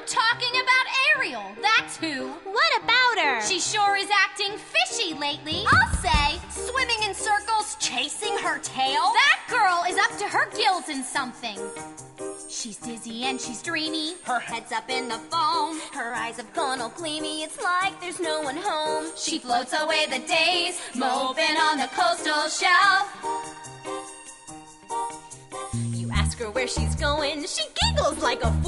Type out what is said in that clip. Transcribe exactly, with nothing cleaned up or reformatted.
talking about Ariel. That's who. What about her? She sure is acting fishy lately. I'll say, swimming in circles, chasing her tail. That girl is up to her gills in something. She's dizzy and she's dreamy. Her head's up in the foam. Her eyes have gone all gleamy. It's like there's no one home. She floats away the days, moping on the coastal shelf. You ask her where she's going, she giggles like a fool.